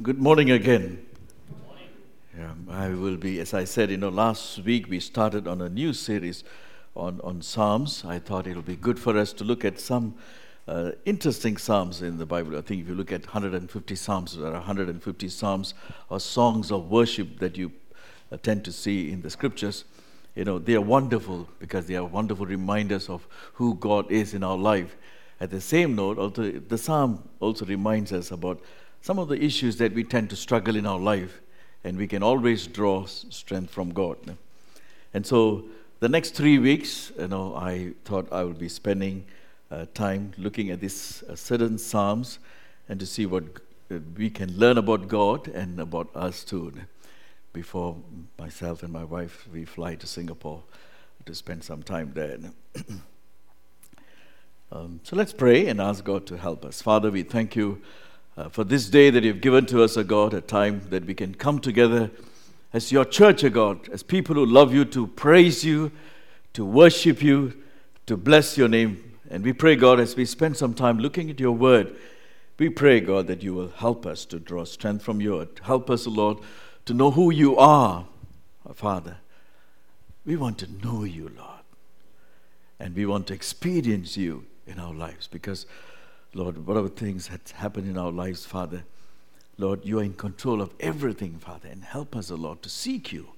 Good morning again. I will be, as I said, last week we started on a new series on Psalms. I thought it would be good for us to look at some interesting Psalms in the Bible. I think if you look at 150 Psalms, there are 150 Psalms or songs of worship that you tend to see in the Scriptures. They are wonderful because they are wonderful reminders of who God is in our life. At the same note, also, the Psalm also reminds us about some of the issues that we tend to struggle in our life, and we can always draw strength from God. And so the next 3 weeks, I thought I would be spending time looking at these certain Psalms and to see what we can learn about God and about us too. Before myself and my wife, we fly to Singapore to spend some time there. So let's pray and ask God to help us. Father, we thank you for this day that you've given to us, O God, a time that we can come together as your church, O God, as people who love you, to praise you, to worship you, to bless your name. And we pray, God, as we spend some time looking at your word, we pray, God, that you will help us to draw strength from you. Help us, O Lord, to know who you are, Father. We want to know you, Lord. And we want to experience you in our lives because, Lord, whatever things that happen in our lives, Father, Lord, you are in control of everything, Father, and help us, O Lord, to seek you,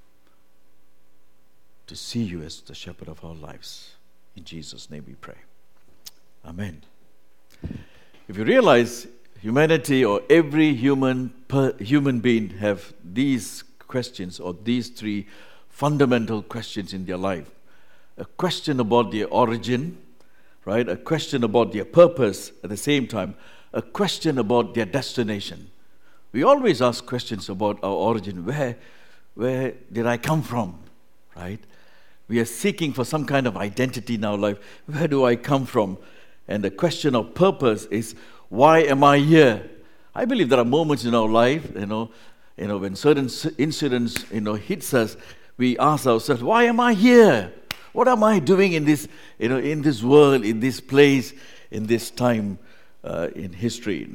to see you as the shepherd of our lives. In Jesus' name we pray. Amen. If you realize humanity or every human being have these questions or these three fundamental questions in their life. A question about their origin, right? A question about their purpose at the same time. A question about their destination. We always ask questions about our origin. Where did I come from, right? We are seeking for some kind of identity in our life. Where do I come from? And the question of purpose is, why am I here? I believe there are moments in our life, when certain incidents, hits us, we ask ourselves, why am I here? What am I doing in this, in this world, in this place, in this time in history?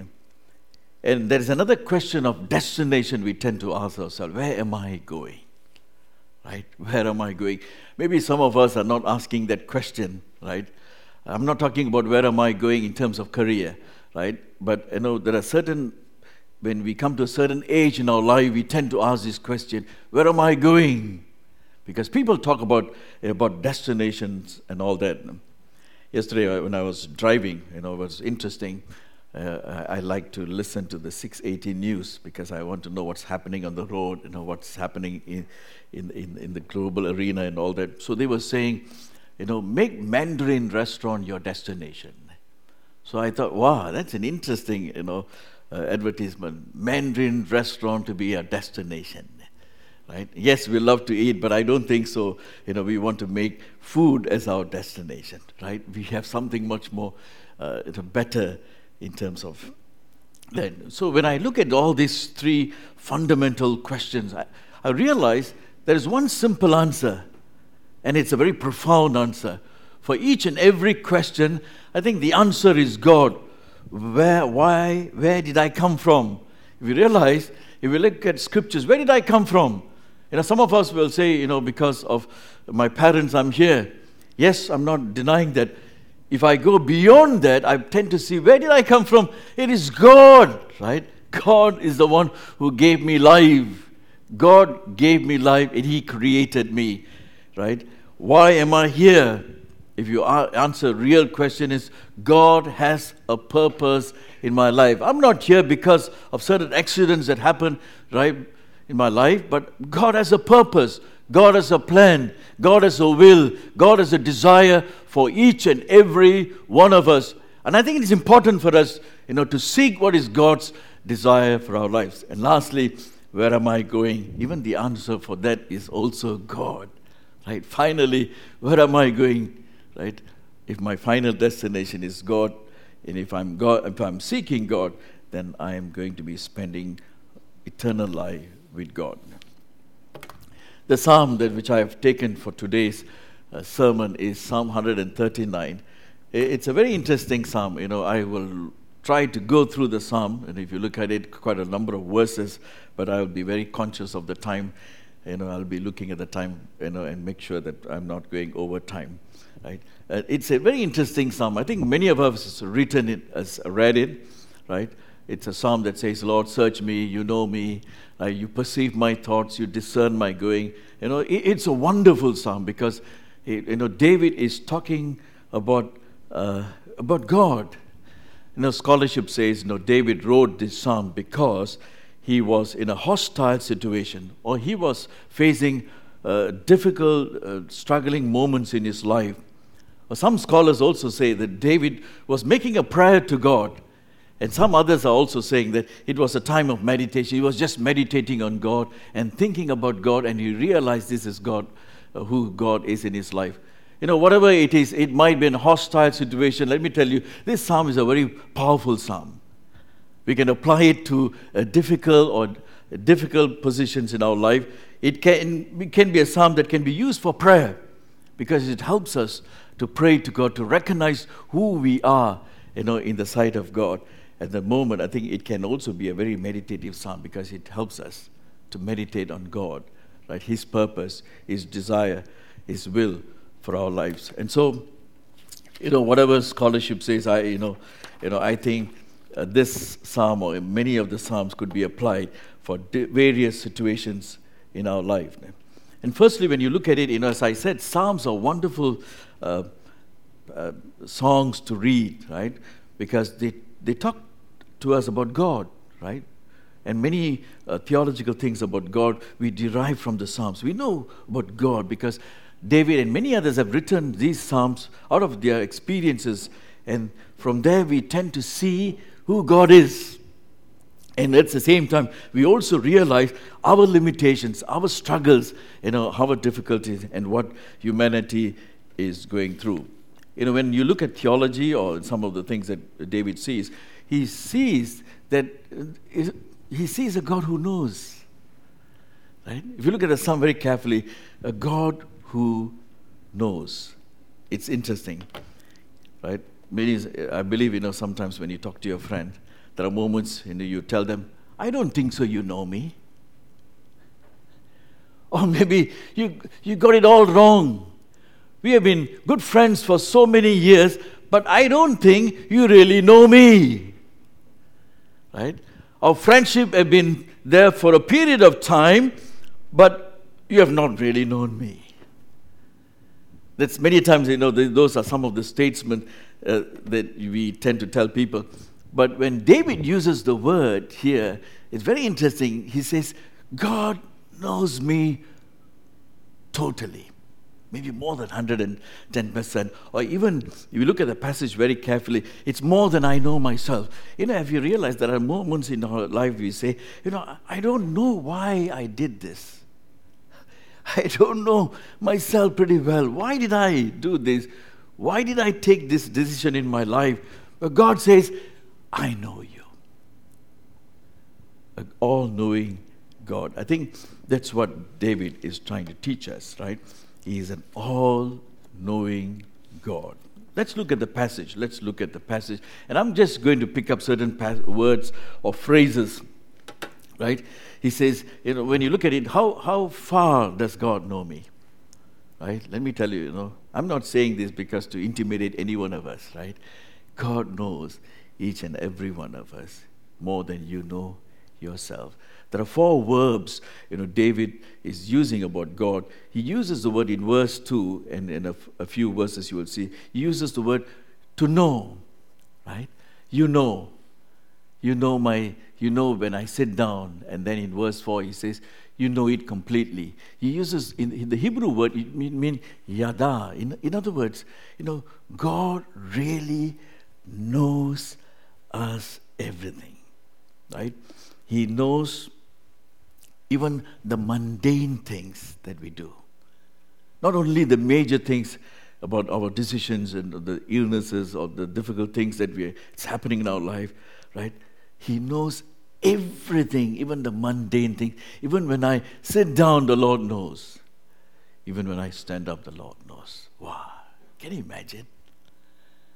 And there is another question of destination we tend to ask ourselves, where am I going? Right? Where am I going? Maybe some of us are not asking that question, right? I'm not talking about where am I going in terms of career, right? But there are certain, when we come to a certain age in our life, we tend to ask this question, where am I going? Because people talk about destinations and all that. Yesterday when I was driving, it was interesting. I like to listen to the 680 news because I want to know what's happening on the road, what's happening in the global arena and all that. So they were saying, make Mandarin restaurant your destination. So I thought, wow, that's an interesting, advertisement. Mandarin restaurant to be a destination. Right? Yes, we love to eat, but I don't think so. We want to make food as our destination, right? We have something much more better in terms of that. So when I look at all these three fundamental questions, I realize there is one simple answer, and it's a very profound answer. For each and every question, I think the answer is God. Where did I come from? If you realize, if you look at scriptures, where did I come from? Some of us will say, because of my parents, I'm here. Yes, I'm not denying that. If I go beyond that, I tend to see, where did I come from? It is God, right? God is the one who gave me life. God gave me life and He created me, right? Why am I here? If you answer a real question is, God has a purpose in my life. I'm not here because of certain accidents that happen, right, in my life, but God has a purpose. God has a plan. God has a will. God has a desire for each and every one of us. And I think it is important for us, to seek what is God's desire for our lives. And lastly, where am I going? Even the answer for that is also God, right? Finally, where am I going? Right? If my final destination is God, and if I'm seeking God, then I am going to be spending eternal life with God. The psalm which I have taken for today's sermon is Psalm 139. It's a very interesting psalm. I will try to go through the psalm, and if you look at it, quite a number of verses, but I'll be very conscious of the time. I'll be looking at the time, and make sure that I'm not going over time, right? It's a very interesting psalm. I think many of us have read it, right? It's a psalm that says, Lord, search me, you know me, you perceive my thoughts, you discern my going. It's a wonderful psalm because, David is talking about God. Scholarship says, David wrote this psalm because he was in a hostile situation, or he was facing difficult, struggling moments in his life. Some scholars also say that David was making a prayer to God. And some others are also saying that it was a time of meditation. He was just meditating on God and thinking about God, and he realized this is God, who God is in his life. Whatever it is, it might be a hostile situation. Let me tell you, this psalm is a very powerful psalm. We can apply it to difficult positions in our life. It can be a psalm that can be used for prayer because it helps us to pray to God, to recognize who we are, in the sight of God. At the moment, I think it can also be a very meditative psalm because it helps us to meditate on God, right? His purpose, His desire, His will for our lives. And so, whatever scholarship says, I think this psalm or many of the psalms could be applied for various situations in our life. And firstly, when you look at it, as I said, psalms are wonderful songs to read, right? Because they talk to us about God, right? And many theological things about God we derive from the Psalms. We know about God because David and many others have written these Psalms out of their experiences, and from there we tend to see who God is. And at the same time, we also realize our limitations, our struggles, our difficulties, and what humanity is going through. When you look at theology or some of the things that David sees, he sees a God who knows. Right? If you look at the psalm very carefully, a God who knows. It's interesting, right? I believe, sometimes when you talk to your friend, there are moments, you tell them, I don't think so, you know me. Or maybe you got it all wrong. We have been good friends for so many years, but I don't think you really know me. Right? Our friendship has been there for a period of time, but you have not really known me. That's many times, those are some of the statements that we tend to tell people. But when David uses the word here, it's very interesting. He says, God knows me totally. Maybe more than 110%. Or even, if you look at the passage very carefully, it's more than I know myself. If you realize there are moments in our life we say, I don't know why I did this. I don't know myself pretty well. Why did I do this? Why did I take this decision in my life? But God says, I know you. An all-knowing God. I think that's what David is trying to teach us, right? He is an all-knowing God. Let's look at the passage. And I'm just going to pick up certain words or phrases, right? He says, when you look at it, how far does God know me? Right? Let me tell you, I'm not saying this because to intimidate any one of us, right? God knows each and every one of us more than you know yourself. There are 4 verbs, David is using about God. He uses the word in verse 2, and in a few verses you will see, he uses the word to know, right? You know when I sit down, and then in verse 4 he says, you know it completely. He uses, in the Hebrew word, it means yada. In other words, God really knows us everything, right? He knows even the mundane things that we do. Not only the major things about our decisions and the illnesses or the difficult things that it's happening in our life, right? He knows everything, even the mundane things. Even when I sit down, the Lord knows. Even when I stand up, the Lord knows. Wow. Can you imagine?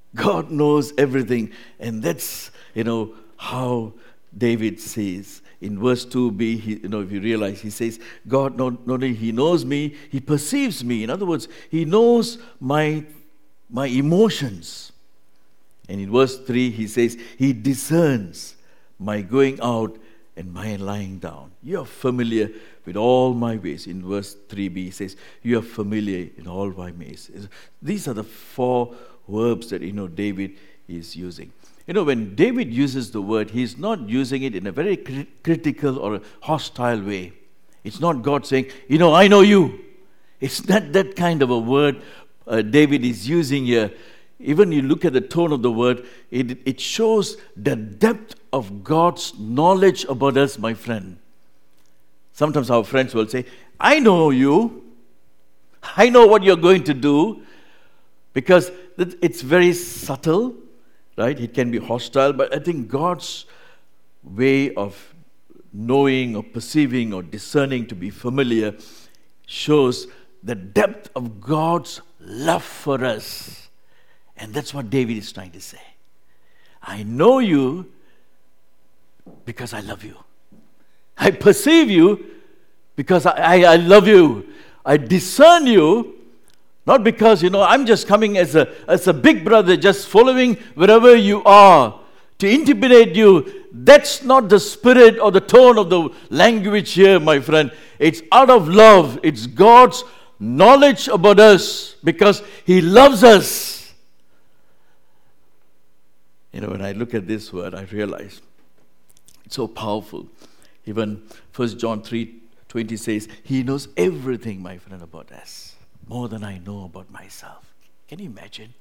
God knows everything. And that's, how David says in verse 2b, if you realize, he says, God not only he knows me, he perceives me. In other words, he knows my emotions. And in verse 3, he says, he discerns my going out and my lying down. You are familiar with all my ways. In verse 3b, he says, you are familiar in all my ways. These are the 4 verbs that, David is using. When David uses the word, he's not using it in a very critical or a hostile way. It's not God saying, I know you. It's not that kind of a word David is using here. Even you look at the tone of the word, it shows the depth of God's knowledge about us, my friend. Sometimes our friends will say, I know you. I know what you're going to do. Because it's very subtle, right? It can be hostile, but I think God's way of knowing or perceiving or discerning, to be familiar, shows the depth of God's love for us. And that's what David is trying to say. I know you because I love you. I perceive you because I love you. I discern you, not because, I'm just coming as a big brother, just following wherever you are to intimidate you. That's not the spirit or the tone of the language here, my friend. It's out of love. It's God's knowledge about us because He loves us. When I look at this word, I realize it's so powerful. Even 1 John 3:20 says, He knows everything, my friend, about us, more than I know about myself. Can you imagine?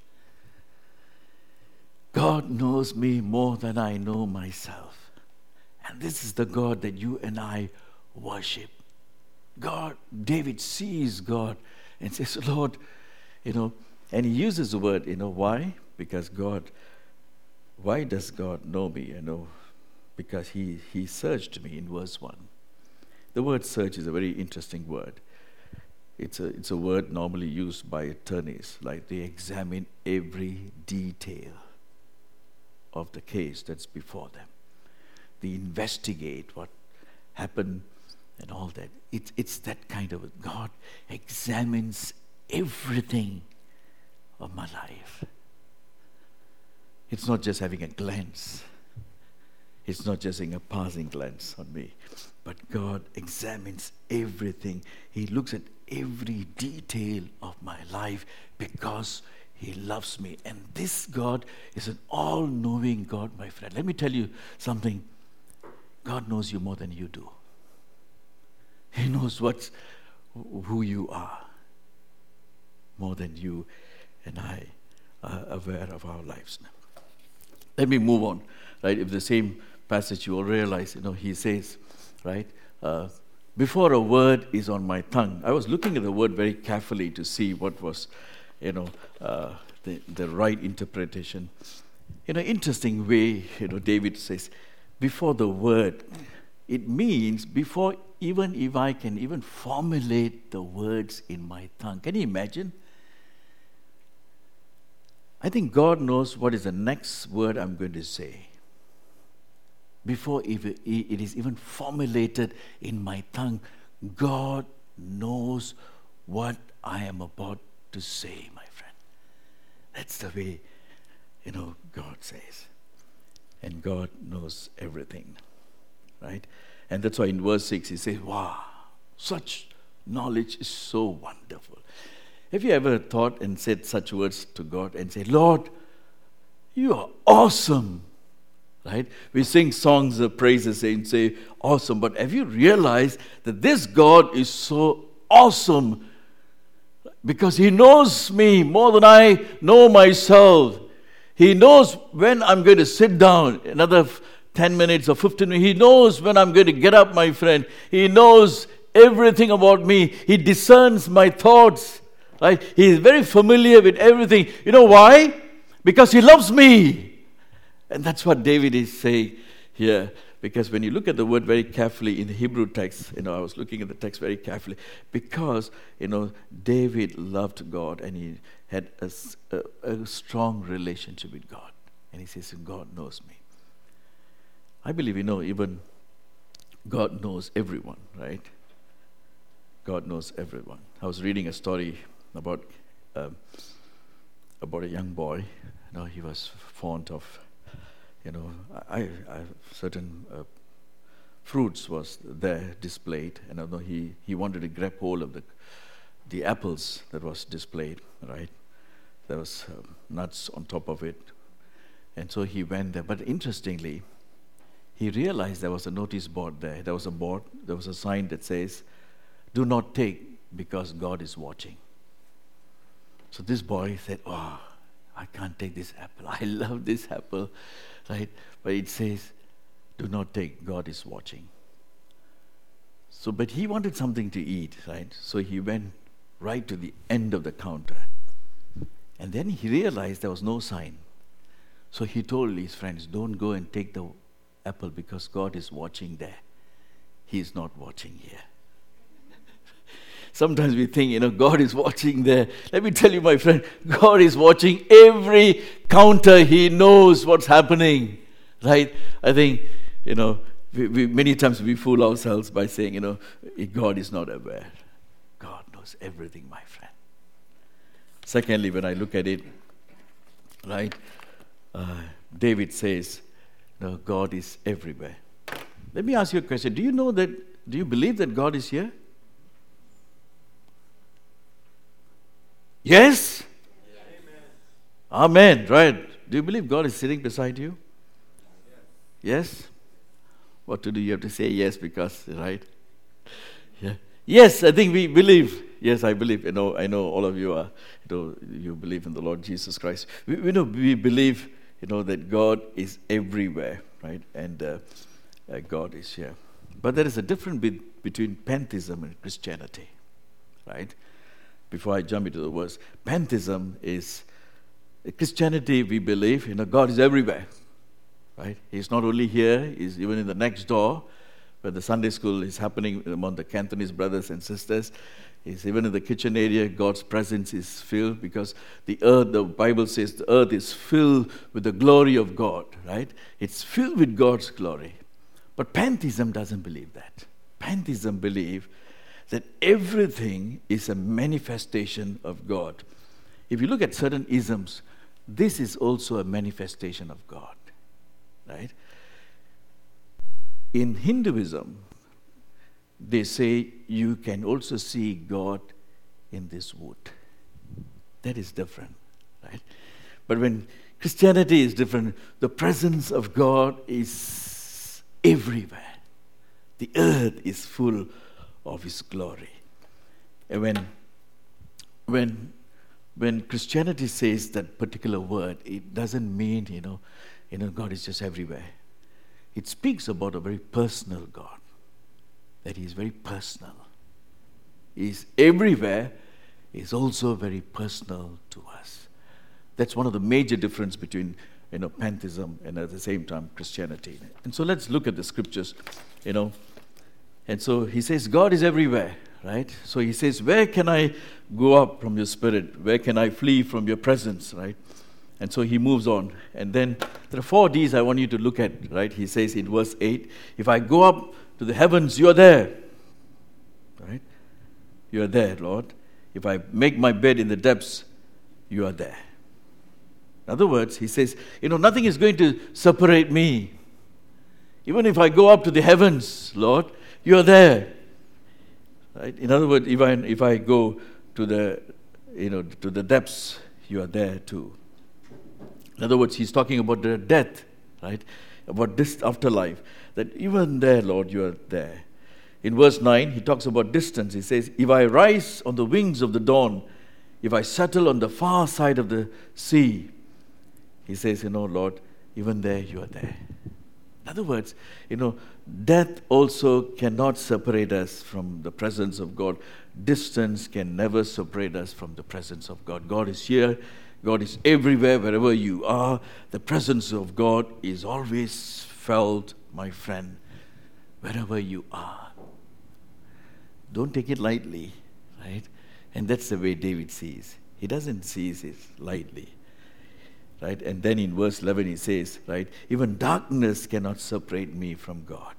God knows me more than I know myself. And this is the God that you and I worship. God, David sees God and says, Lord, and he uses the word, why? Because why does God know me? Because he searched me in verse 1. The word search is a very interesting word. It's a word normally used by attorneys, like they examine every detail of the case that's before them. They investigate what happened and all that. It's that kind of God examines everything of my life. It's not just having a glance. It's not just having a passing glance on me. But God examines everything. He looks at every detail of my life because He loves me. And this God is an all-knowing God, my friend. Let me tell you something. God knows you more than you do. He knows who you are more than you and I are aware of our lives now. Let me move on, right? If the same passage you will realize, he says, right, before a word is on my tongue. I was looking at the word very carefully to see what was, the right interpretation. In an interesting way, David says, before the word, it means before even if I can even formulate the words in my tongue. Can you imagine? I think God knows what is the next word I'm going to say. Before it is even formulated in my tongue, God knows what I am about to say, my friend. That's the way, God says. And God knows everything, right? And that's why in verse 6 he says, wow, such knowledge is so wonderful. Have you ever thought and said such words to God and say, Lord, you are awesome, right? We sing songs of praises and say, awesome. But have you realized that this God is so awesome because He knows me more than I know myself. He knows when I'm going to sit down, another 10 minutes or 15 minutes. He knows when I'm going to get up, my friend. He knows everything about me. He discerns my thoughts. Right? He is very familiar with everything. You know why? Because He loves me. And that's what David is saying here. Because when you look at the word very carefully in the Hebrew text, I was looking at the text very carefully. Because, David loved God and had a strong relationship with God. And he says, God knows me. I believe, even God knows everyone, right? God knows everyone. I was reading a story about a young boy. He was fond of, certain fruits was there displayed, and he wanted to grab hold of the apples that was displayed, right? There was nuts on top of it, and so he went there. But interestingly, he realized there was a notice board there. There was a sign that says, "Do not take, because God is watching." So this boy said, "Oh, I can't take this apple. I love this apple," right? But it says, "Do not take, God is watching." So, but he wanted something to eat, right? So he went right to the end of the counter. And then he realized there was no sign. So he told his friends, "Don't go and take the apple, because God is watching there. He is not watching here." Sometimes we think, God is watching there. Let me tell you, my friend, God is watching every counter. He knows what's happening, right? I think, we many times we fool ourselves by saying, God is not aware. God knows everything, my friend. Secondly, when I look at it, right, David says, "No, God is everywhere." Let me ask you a question. Do you believe that God is here? Yes? Amen, right. Do you believe God is sitting beside you? Yes? What to do? You have to say yes, because, right? Yeah. Yes, I think we believe. Yes, I believe. I know all of you are, you believe in the Lord Jesus Christ. We believe, that God is everywhere, right? And God is here. But there is a difference between pantheism and Christianity, right? Before I jump into the verse, pantheism is Christianity. We believe, God is everywhere, right? He's not only here; He's even in the next door, where the Sunday school is happening among the Cantonese brothers and sisters. He's even in the kitchen area. God's presence is filled, because the earth, the Bible says, the earth is filled with the glory of God, right? It's filled with God's glory. But pantheism doesn't believe that. Pantheism believes that everything is a manifestation of God. If you look at certain isms, this is also a manifestation of God, right? In Hinduism, they say you can also see God in this wood. That is different, right? But when Christianity is different, the presence of God is everywhere. The earth is full of His glory. And when Christianity says that particular word, it doesn't mean God is just everywhere. It speaks about a very personal God, that He is very personal. He is everywhere. He is also very personal to us. That's one of the major difference between pantheism and at the same time Christianity. And so let's look at the scriptures. And so he says, God is everywhere, right? So he says, where can I go up from your spirit? Where can I flee from your presence, right? And so he moves on. And then there are 4 Ds I want you to look at, right? He says in verse 8, if I go up to the heavens, you are there, right? You are there, Lord. If I make my bed in the depths, you are there. In other words, he says, nothing is going to separate me. Even if I go up to the heavens, Lord, you are there, right? In other words, if I go to the depths, you are there too. In other words, he's talking about the death, right? About this afterlife. That even there, Lord, you are there. In verse 9, he talks about distance. He says, if I rise on the wings of the dawn, if I settle on the far side of the sea, he says, Lord, even there you are there. In other words, death also cannot separate us from the presence of God. Distance can never separate us from the presence of God. God is here. God is everywhere, wherever you are. The presence of God is always felt, my friend, wherever you are. Don't take it lightly, right? And that's the way David sees. He doesn't seize it lightly. Right? And then in verse 11 he says, right, even darkness cannot separate me from God.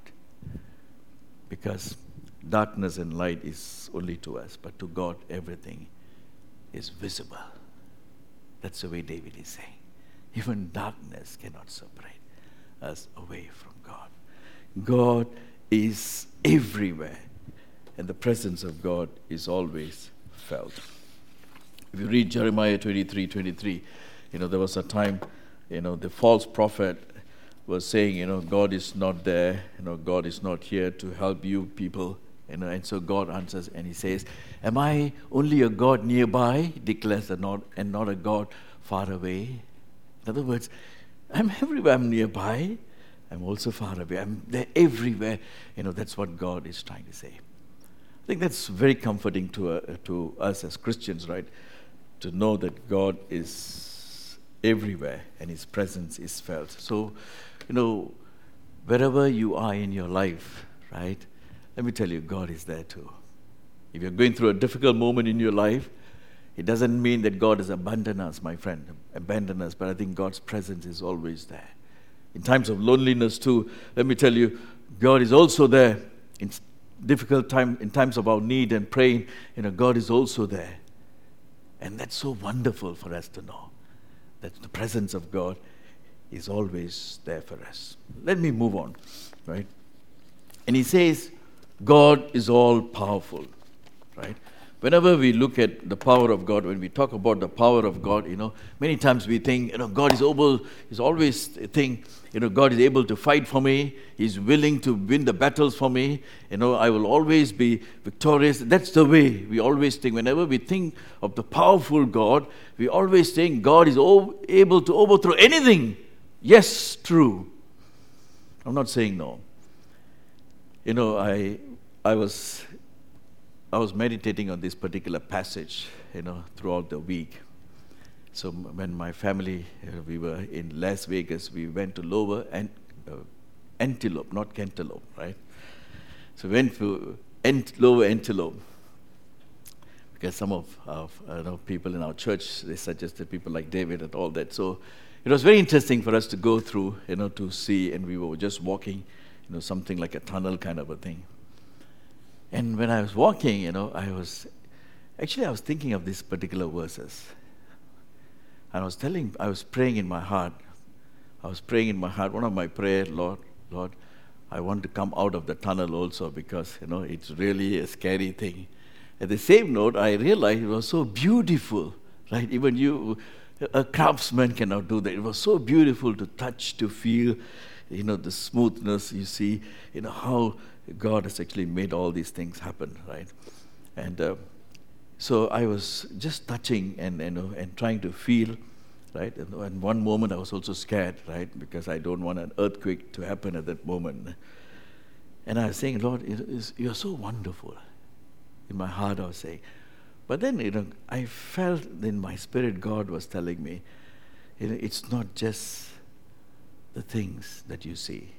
Because darkness and light is only to us, but to God everything is visible. That's the way David is saying. Even darkness cannot separate us away from God. God is everywhere, and the presence of God is always felt. If you read Jeremiah 23:23, there was a time, the false prophet was saying, God is not there, God is not here to help you people, and so God answers and he says, am I only a God nearby, declares the Lord, and not a God far away? In other words, I'm everywhere, I'm nearby, I'm also far away, I'm there everywhere. That's what God is trying to say. I think that's very comforting to us as Christians, right? To know that God is everywhere and His presence is felt. So, wherever you are in your life, right, let me tell you, God is there too. If you're going through a difficult moment in your life, it doesn't mean that God has abandoned us, my friend, but I think God's presence is always there. In times of loneliness too, let me tell you, God is also there. In difficult time, in times of our need and praying, God is also there. And that's so wonderful for us to know, that the presence of God is always there for us. Let me move on, right? And he says, God is all powerful, right? Whenever we look at the power of God, when we talk about the power of God, many times we think, God is always think, God is able to fight for me. He's willing to win the battles for me. I will always be victorious. That's the way we always think. Whenever we think of the powerful God, we always think God is able to overthrow anything. Yes, true. I'm not saying no. I was meditating on this particular passage, throughout the week. So when my family, we were in Las Vegas, we went to Lower Antelope, not Cantaloupe, right? So we went to Lower Antelope, because some of people in our church, they suggested people like David and all that. So it was very interesting for us to go through, to see, and we were just walking, something like a tunnel kind of a thing. And when I was walking, I was thinking of these particular verses. And I was praying in my heart. One of my prayers, Lord, I want to come out of the tunnel also, because, it's really a scary thing. At the same note, I realized it was so beautiful, right? Even a craftsman cannot do that. It was so beautiful to touch, to feel, the smoothness, you see, how God has actually made all these things happen, right? And so I was just touching and trying to feel, right? And one moment I was also scared, right? Because I don't want an earthquake to happen at that moment. And I was saying, Lord, you're so wonderful. In my heart I was saying. But then, I felt in my spirit God was telling me, it's not just the things that you see,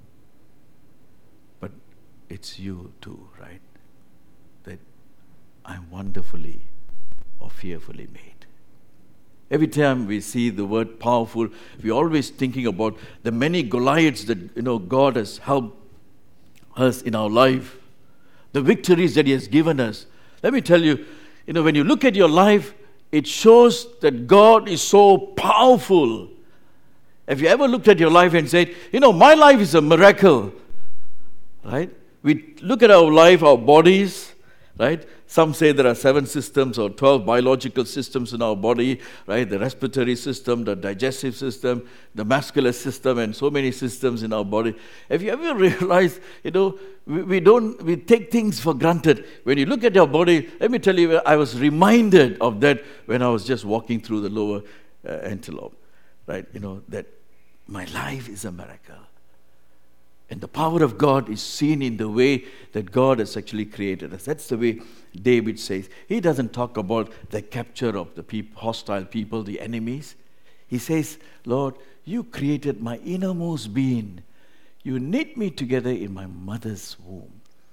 but it's you too, right? That I'm wonderfully or fearfully made. Every time we see the word powerful, we're always thinking about the many Goliaths that, God has helped us in our life, the victories that He has given us. Let me tell you, when you look at your life, it shows that God is so powerful. Have you ever looked at your life and said, my life is a miracle, right? We look at our life, our bodies, right? Some say there are 7 systems or 12 biological systems in our body, right? The respiratory system, the digestive system, the muscular system, and so many systems in our body. Have you ever realized, we take things for granted. When you look at your body, let me tell you, I was reminded of that when I was just walking through the Lower Antelope, right? That my life is a miracle. And the power of God is seen in the way that God has actually created us. That's the way David says. He doesn't talk about the capture of the hostile people, the enemies. He says, Lord, you created my innermost being. You knit me together in my mother's womb.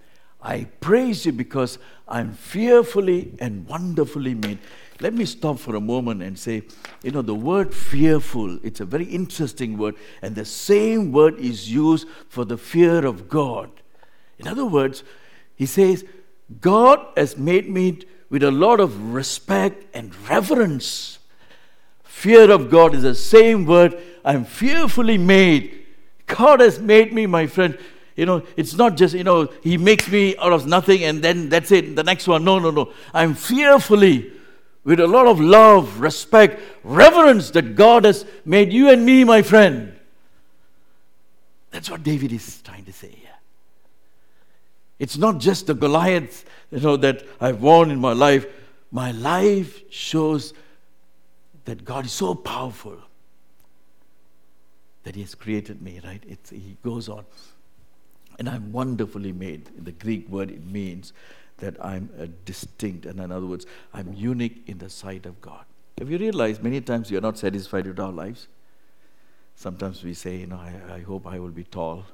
I praise you because I'm fearfully and wonderfully made. Let me stop for a moment and say, the word fearful, it's a very interesting word, and the same word is used for the fear of God. In other words, he says, God has made me with a lot of respect and reverence. Fear of God is the same word. I'm fearfully made. God has made me, my friend. It's not just, He makes me out of nothing and then that's it. The next one, no. I'm fearfully, with a lot of love, respect, reverence that God has made you and me, my friend. That's what David is trying to say here. It's not just the Goliath, that I've won in my life. My life shows that God is so powerful that He has created me, right? He goes on. And I'm wonderfully made. In the Greek word, it means that I'm a distinct, and in other words, I'm unique in the sight of God. Have you realized many times we are not satisfied with our lives? Sometimes we say, I hope I will be tall.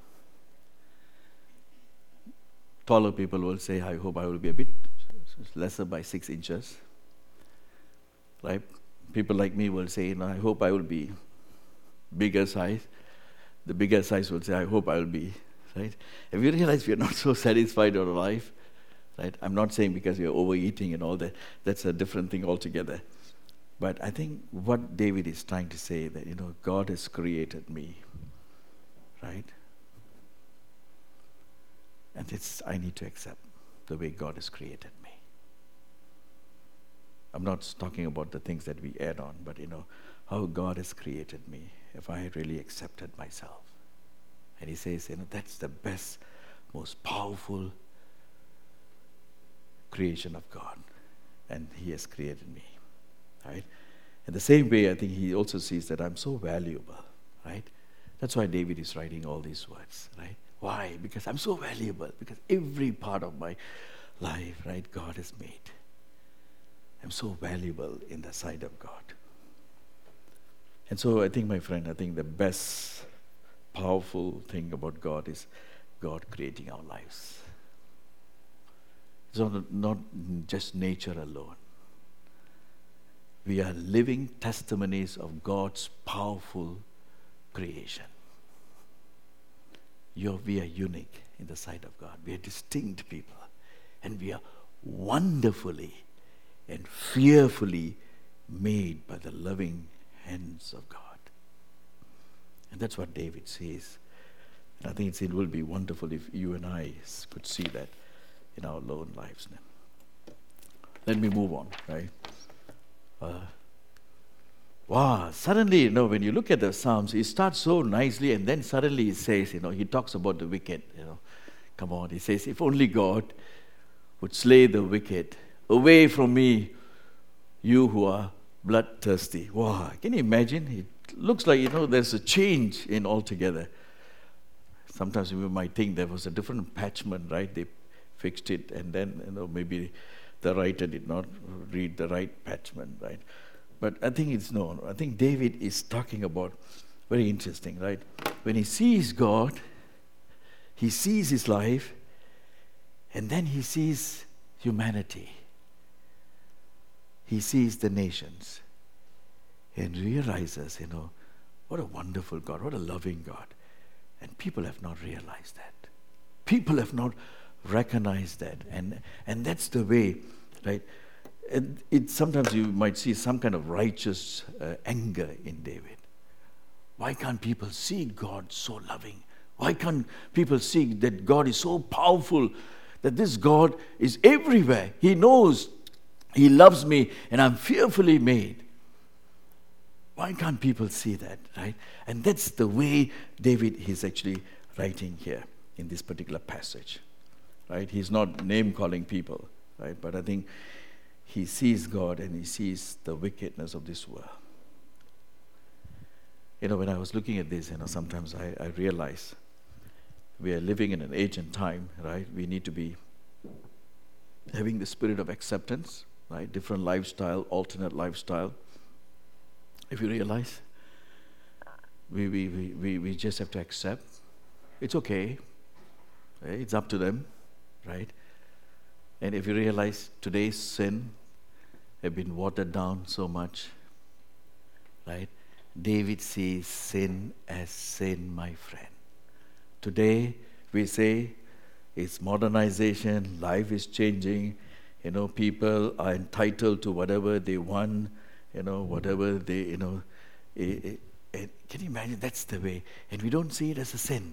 Taller people will say, I hope I will be a bit lesser by 6 inches. Right? People like me will say, I hope I will be bigger size. The bigger size will say, I hope I will be. Right? Have you realized we are not so satisfied with our life? Right? I'm not saying because we are overeating and all that. That's a different thing altogether. But I think what David is trying to say that, God has created me. Right? And I need to accept the way God has created me. I'm not talking about the things that we add on, but how God has created me, if I really accepted myself. And he says, that's the best, most powerful creation of God. And He has created me. Right? In the same way, I think he also sees that I'm so valuable. Right? That's why David is writing all these words. Right? Why? Because I'm so valuable. Because every part of my life, right, God has made. I'm so valuable in the sight of God. And so I think, my friend, the best powerful thing about God is God creating our lives. It's not just nature alone. We are living testimonies of God's powerful creation. We are unique in the sight of God. We are distinct people. And we are wonderfully and fearfully made by the loving hands of God. And that's what David says. And I think it will be wonderful if you and I could see that in our own lives now. Let me move on, right? Wow, suddenly, when you look at the Psalms, it starts so nicely and then suddenly he says, he talks about the wicked, Come on, he says, if only God would slay the wicked. Away from me, you who are bloodthirsty. Wow, can you imagine? It looks like, there's a change in altogether. Sometimes we might think there was a different patchment, right? They fixed it and then, maybe the writer did not read the right patchment, right? But I think it's known. I think David is talking about, very interesting, right? When he sees God, he sees his life, and then he sees humanity. He sees the nations and realizes, what a wonderful God, what a loving God. And people have not realized that. People have not recognized that. And that's the way, right? Sometimes you might see some kind of righteous anger in David. Why can't people see God so loving? Why can't people see that God is so powerful, that this God is everywhere? He knows He loves me and I'm fearfully made. Why can't people see that, right? And that's the way David is actually writing here in this particular passage, right? He's not name-calling people, right? But I think he sees God and he sees the wickedness of this world. When I was looking at this, sometimes I realize we are living in an age and time, right? We need to be having the spirit of acceptance, right? Different lifestyle, alternate lifestyle. If you realize, we just have to accept. It's okay. Right? It's up to them. right? And if you realize today's sin have been watered down so much, right? David sees sin as sin, my friend. Today we say it's modernization, life is changing, people are entitled to whatever they want, whatever they, can you imagine? That's the way. And we don't see it as a sin.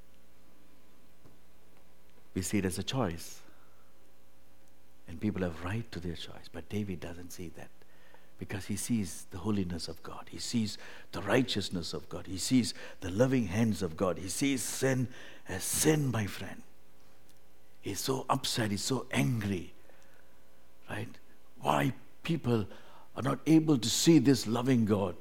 We see it as a choice. And people have right to their choice. But David doesn't see that. Because he sees the holiness of God. He sees the righteousness of God. He sees the loving hands of God. He sees sin as sin, my friend. He's so upset. He's so angry. Right? Why people are not able to see this loving God.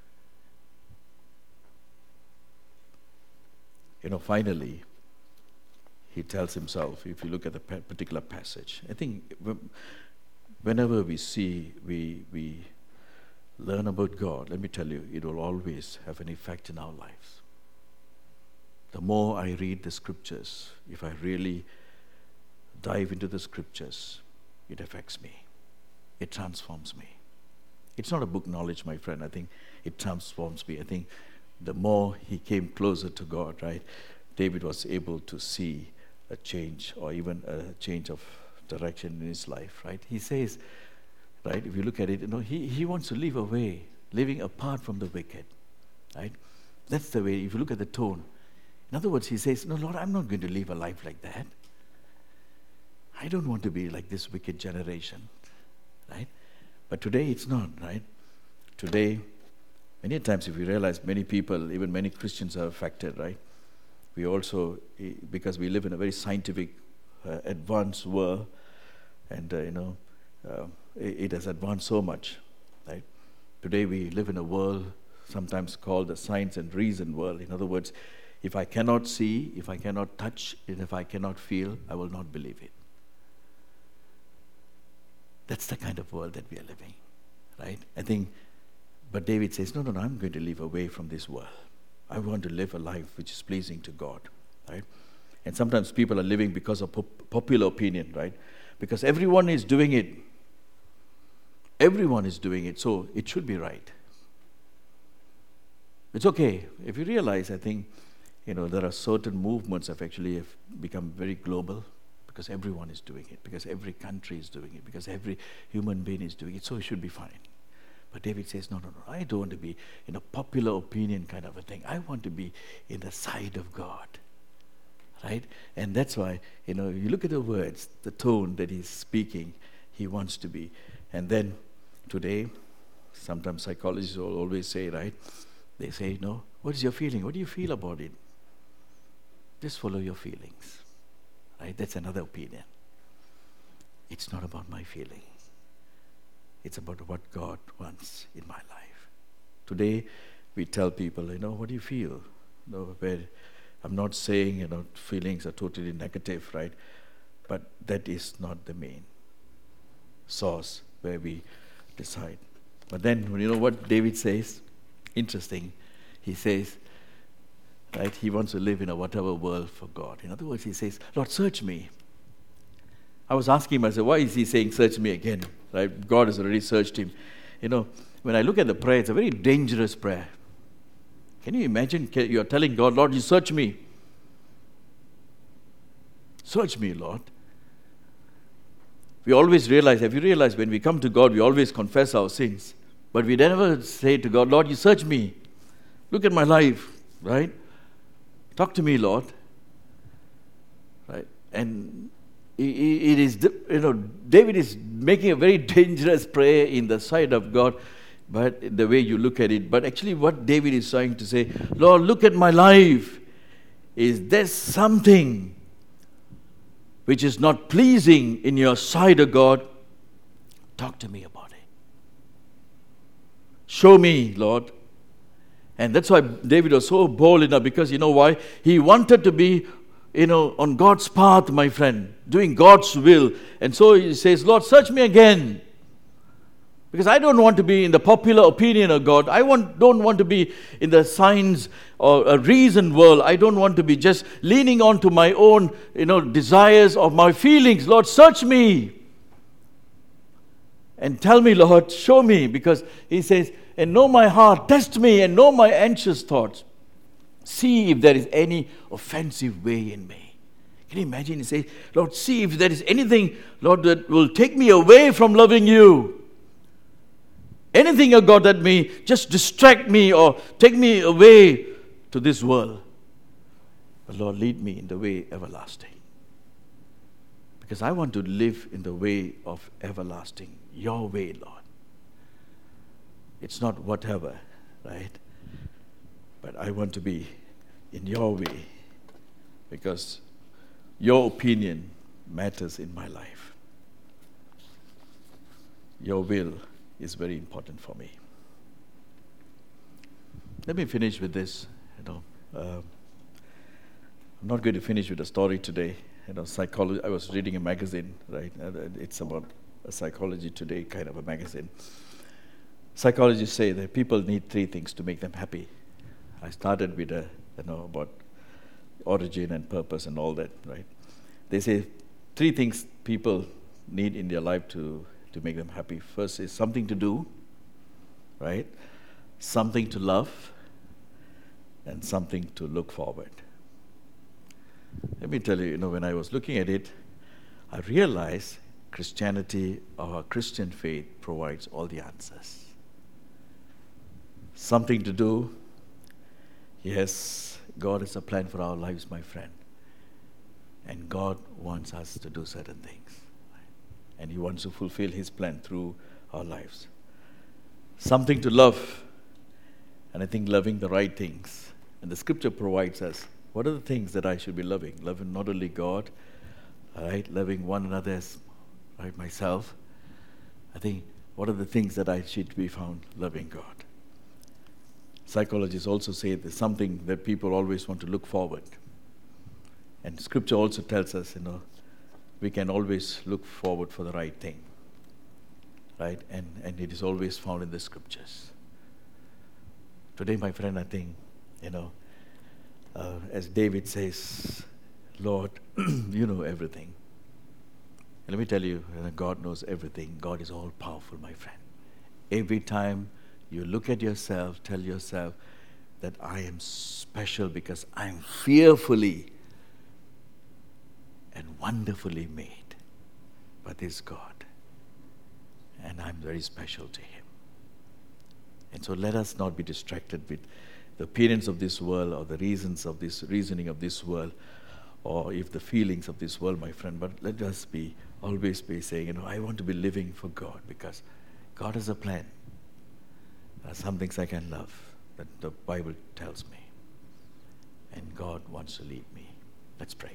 Finally, he tells himself, if you look at the particular passage, I think whenever we learn about God, let me tell you, it will always have an effect in our lives. The more I read the scriptures, if I really dive into the scriptures, it affects me. It transforms me. It's not a book knowledge, my friend. I think it transforms me. I think the more he came closer to God, right, David was able to see a change or even a change of direction in his life, right? He says, right, if you look at it, he wants to live away, living apart from the wicked, right? That's the way, if you look at the tone. In other words, he says, no, Lord, I'm not going to live a life like that. I don't want to be like this wicked generation, right? But today it's not, right? Today, many times if you realize many people, even many Christians are affected, right? We also, because we live in a very scientific, advanced world, and it has advanced so much, right? Today we live in a world sometimes called the science and reason world. In other words, if I cannot see, if I cannot touch, and if I cannot feel, I will not believe it. That's the kind of world that we are living, right? I think, but David says, no, I'm going to live away from this world. I want to live a life which is pleasing to God, right? And sometimes people are living because of popular opinion, right? Because everyone is doing it. Everyone is doing it, so it should be right. It's okay. If you realize, I think, there are certain movements have actually become very global because everyone is doing it, because every country is doing it, because every human being is doing it, so it should be fine. But David says, no, I don't want to be in a popular opinion kind of a thing. I want to be in the side of God, right? And that's why, you look at the words, the tone that he's speaking, he wants to be. And then today, sometimes psychologists will always say, right? They say, what is your feeling? What do you feel about it? Just follow your feelings, right? That's another opinion. It's not about my feeling. It's about what God wants in my life. Today, we tell people, what do you feel? Where I'm not saying, feelings are totally negative, right? But that is not the main source where we decide. But then, what David says? Interesting. He says, right, he wants to live in a whatever world for God. In other words, he says, Lord, search me. I was asking myself, why is he saying, search me again? Right? God has already searched him. When I look at the prayer, it's a very dangerous prayer. Can you imagine? You're telling God, Lord, you search me. Search me, Lord. We always realize, have you realized when we come to God, we always confess our sins. But we never say to God, Lord, you search me. Look at my life, right? Talk to me, Lord. Right? And it is, David is making a very dangerous prayer in the sight of God, but the way you look at it. But actually what David is trying to say, Lord, look at my life. Is there something which is not pleasing in your sight, O God? Talk to me about it. Show me, Lord. And that's why David was so bold enough, because you know why? He wanted to be on God's path, my friend, doing God's will. And so he says, Lord, search me again. Because I don't want to be in the popular opinion of God. Don't want to be in the science or a reason world. I don't want to be just leaning on to my own, desires of my feelings. Lord, search me. And tell me, Lord, show me. Because he says, and know my heart, test me and know my anxious thoughts. See if there is any offensive way in me. Can you imagine? He says, Lord, see if there is anything, Lord, that will take me away from loving you. Anything, oh God, that may just distract me or take me away to this world. But Lord, lead me in the way everlasting. Because I want to live in the way of everlasting. Your way, Lord. It's not whatever, right? But I want to be in your way. Because your opinion matters in my life. Your will is very important for me. Let me finish with this. I'm not going to finish with a story today. Psychology. I was reading a magazine, right? It's about a Psychology Today kind of a magazine. Psychologists say that people need 3 things to make them happy. I started with about origin and purpose and all that, right? They say 3 things people need in their life to make them happy. First is something to do, right? Something to love, and something to look forward. Let me tell you, when I was looking at it, I realized Christianity, our Christian faith, provides all the answers. Something to do. Yes, God has a plan for our lives, my friend. And God wants us to do certain things. And He wants to fulfill His plan through our lives. Something to love. And I think loving the right things. And the scripture provides us, what are the things that I should be loving? Loving not only God, right? Loving one another as myself. I think, what are the things that I should be found loving God? Psychologists also say there's something that people always want to look forward. And scripture also tells us, we can always look forward for the right thing. Right? And it is always found in the scriptures. Today, my friend, I think, as David says, Lord, you know everything. And let me tell you, God knows everything. God is all powerful, my friend. Every time you look at yourself, tell yourself that I am special because I am fearfully and wonderfully made by this God. And I'm very special to Him. And so let us not be distracted with the appearance of this world or the reasoning of this world, or if the feelings of this world, my friend. But let us always be saying, I want to be living for God because God has a plan. There are some things I can love that the Bible tells me. And God wants to lead me. Let's pray.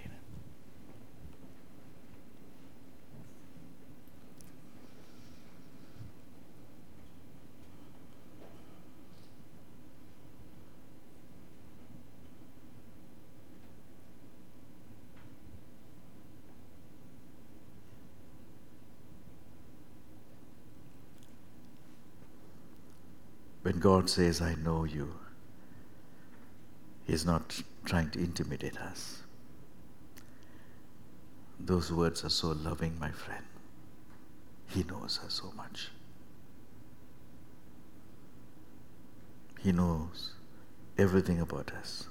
When God says, I know you, He's not trying to intimidate us. Those words are so loving, my friend. He knows us so much. He knows everything about us.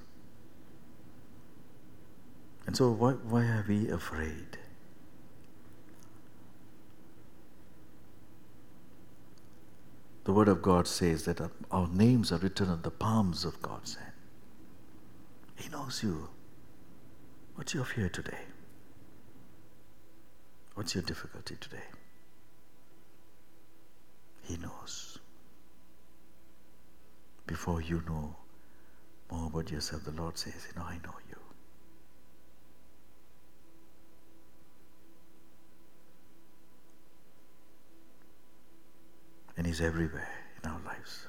And so why are we afraid? The Word of God says that our names are written on the palms of God's hand. He knows you. What's your fear today? What's your difficulty today? He knows. Before you know more about yourself, the Lord says, I know you. And He's everywhere in our lives.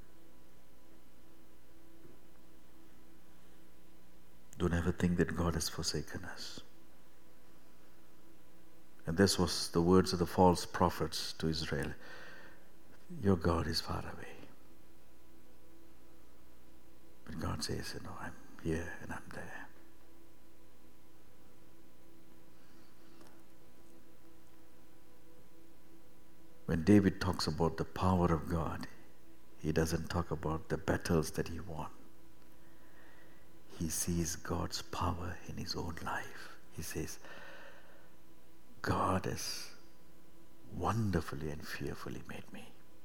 Don't ever think that God has forsaken us. And this was the words of the false prophets to Israel. your God is far away. But God says, I'm here and I'm there. When David talks about the power of God, he doesn't talk about the battles that he won. He sees God's power in his own life. He says, God has wonderfully and fearfully made me.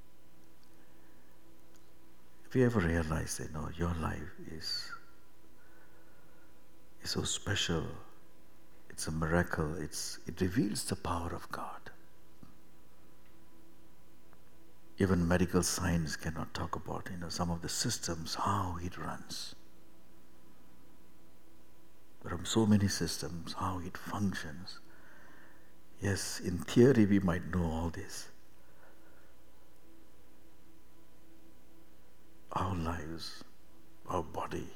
If you ever realize that your life is so special, it's a miracle, it reveals the power of God. Even medical science cannot talk about some of the systems, how it runs. There are so many systems, how it functions. Yes, in theory we might know all this. Our lives, our body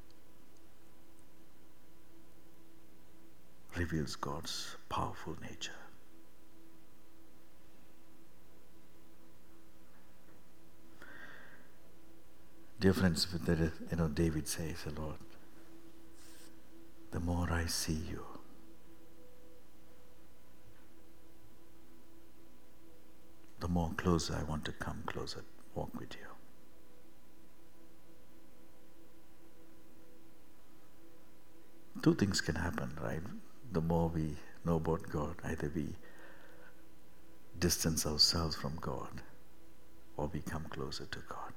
reveals God's powerful nature. Dear friends, David says, Lord, the more I see you, the more closer I want to come closer, walk with you. Two things can happen, right? The more we know about God, either we distance ourselves from God or we come closer to God.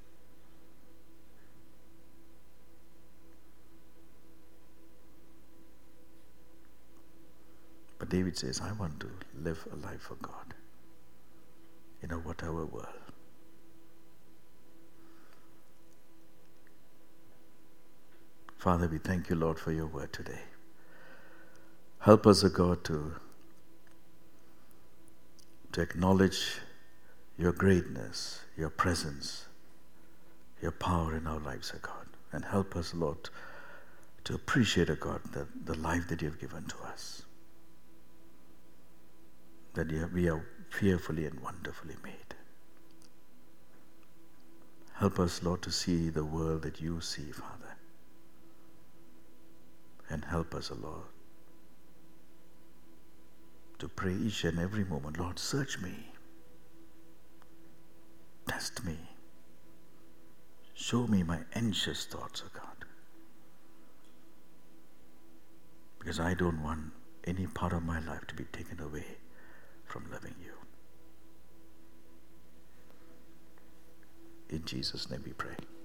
But David says, I want to live a life for God in a whatever world. Father, we thank you, Lord, for your word today. Help us, O God, to acknowledge your greatness, your presence, your power in our lives, O God. And help us, Lord, to appreciate, O God, the life that you have given to us. That we are fearfully and wonderfully made. Help us, Lord, to see the world that you see, Father. And help us, O Lord, to pray each and every moment, Lord, search me. Test me. Show me my anxious thoughts, O God. Because I don't want any part of my life to be taken away from loving you. In Jesus' name we pray.